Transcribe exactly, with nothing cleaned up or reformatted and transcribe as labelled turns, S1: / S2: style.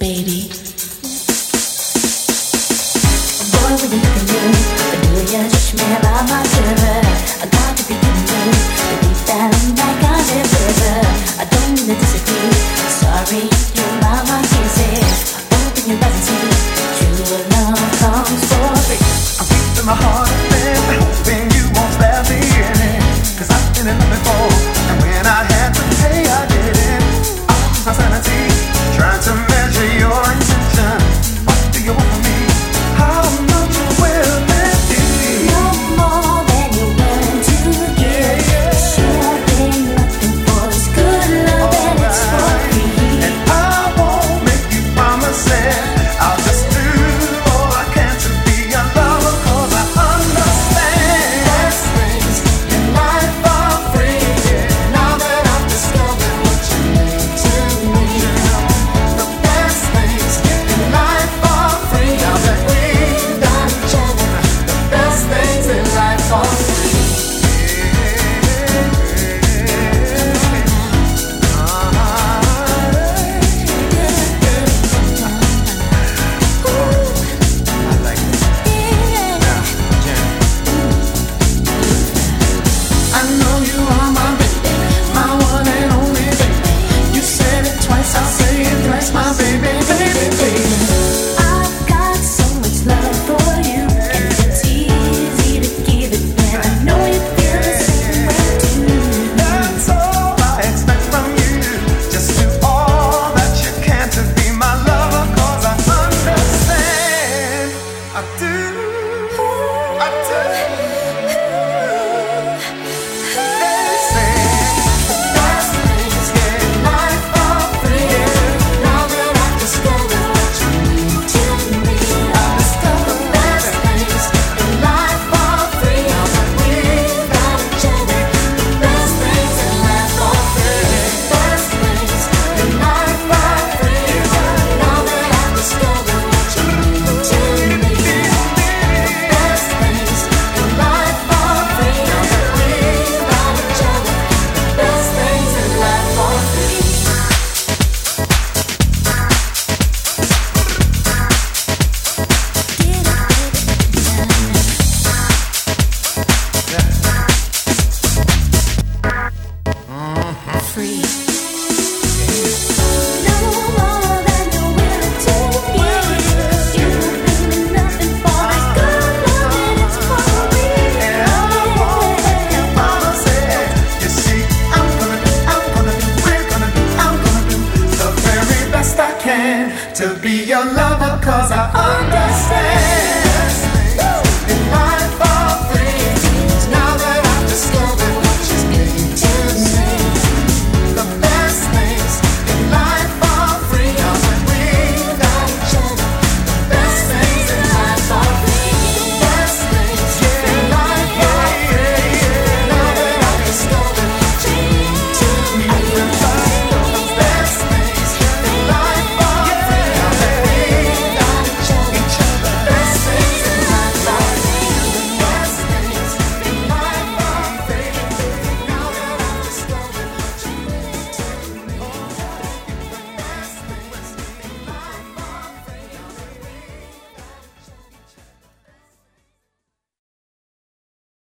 S1: baby. Boy, when you look at me, but do you judge me about my silver? I got to be kidding me, but deep down like I live river. I don't mean to disagree, sorry, you're my my kisses. Open your eyes and see, true love comes for free.
S2: I'm keeping my heart open, hoping you won't stab me in it. Cause I've been in love before, and when I had to pay, I didn't. I lose my sanity, trying to measure your intention. What do you want from me? How much will it be?
S1: No more than you're willing to give. Sure thing, nothing for this good love, and it's for free.
S2: And I won't make you promises. I'll just do all I can to be your lover, cause I understand.
S1: Best things in life are free. Now that I've discovered what you mean to me. The best things in life are free. Now that we've got each other, the best things in life are free.
S2: I like it. Now, Jen.
S1: I know you are my baby, my one and only baby. You said it twice, I'll say it thrice, my baby, baby, baby. I've got so much love for you, and it's easy to give it when I know you feel the same way too.
S2: That's all I expect from you. Just do all that you can to be my lover, cause I understand. I do. I do. They say
S1: Best things in life are free. Now that I've discovered what you mean to me. I've discovered best things in life are free. Now that we've got each other, the best things in life are free. Best things in life are free. Now that I've discovered what you mean to me. The best things in life are free. Now that we've got each other, the best things in life are free. Free. No more than you're willing to give. You've been nothing for this good love, and it's for me.
S2: and I won't make you promises. You see, I'm gonna do, I'm gonna do, we're gonna do, I'm gonna do the very best I can to be your lover, cause I understand.